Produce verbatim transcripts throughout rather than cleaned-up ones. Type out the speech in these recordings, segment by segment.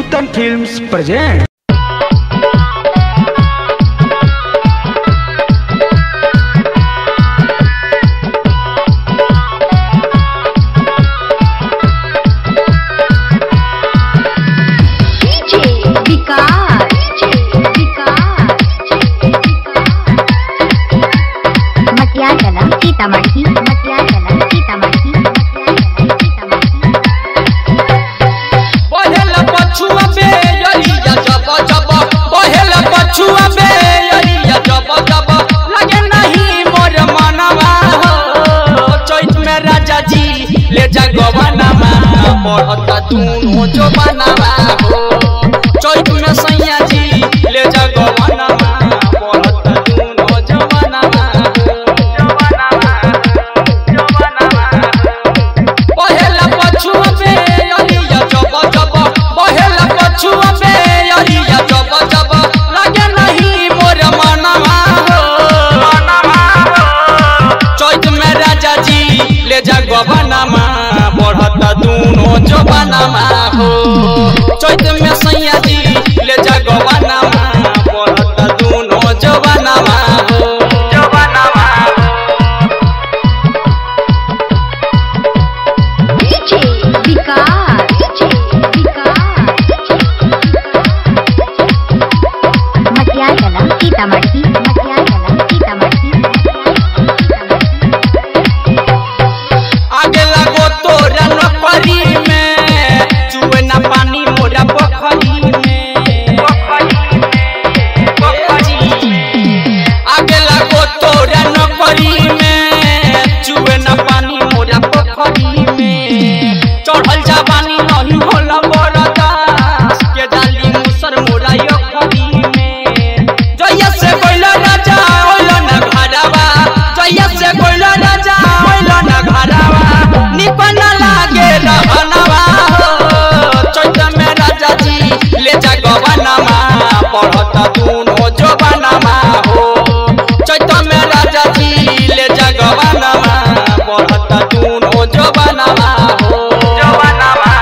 नूतन films present. Sitamarhi Matiyala Sitamarhi Behela Pachhua बे urea जब जब बहेला पछुआ बे यरिया जब जब लगे नहीं मोर मनवा हो चैत में राजा जी ले जा गवनमा पढ़ता दूनो जो बनवा हो चैत में सैया जी ले जा गवनमा पढ़ता दूनो जो बनवा बहेला पछुआ बे यरिया जब जब बहेला पछुआ बे यरिया जब जब लगे नहीं मोर मनवा हो चैत में राजा जी ले जा गवनमा पढ़ता दूनो जो बनवा हो चैत में सैया जी ले जा गवनमा पढ़ता दूनो जो बनवा हो जो बनवा मटियाला सीतामढ़ी मटियाला सीतामढ़ी आगे लगो तोरा नपरी में चुए ना पानी मोरा पोखरी में आगे लगो तोरा नपरी में चुए ना पानी मोरा पोखरी में चढ़ल जवानी नहीं होला बरदास के डाली मुसर मोरा योखरी में जइया से कोइला राजा होइला ना घरवा जइया से कोइला राजा होइला ना घरवा निपन लागे रहनवा हो चैत में राजा जी ले जा गवनमा पढ़ता दूनो जो बनवा हो चैत में राजा जी ले जा गवनमा पढ़ता दूनो जो बनवा हो जो बनवा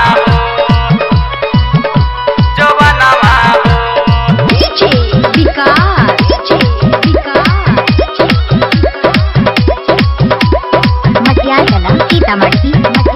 जो बनवा मटियाला सीतामढ़ी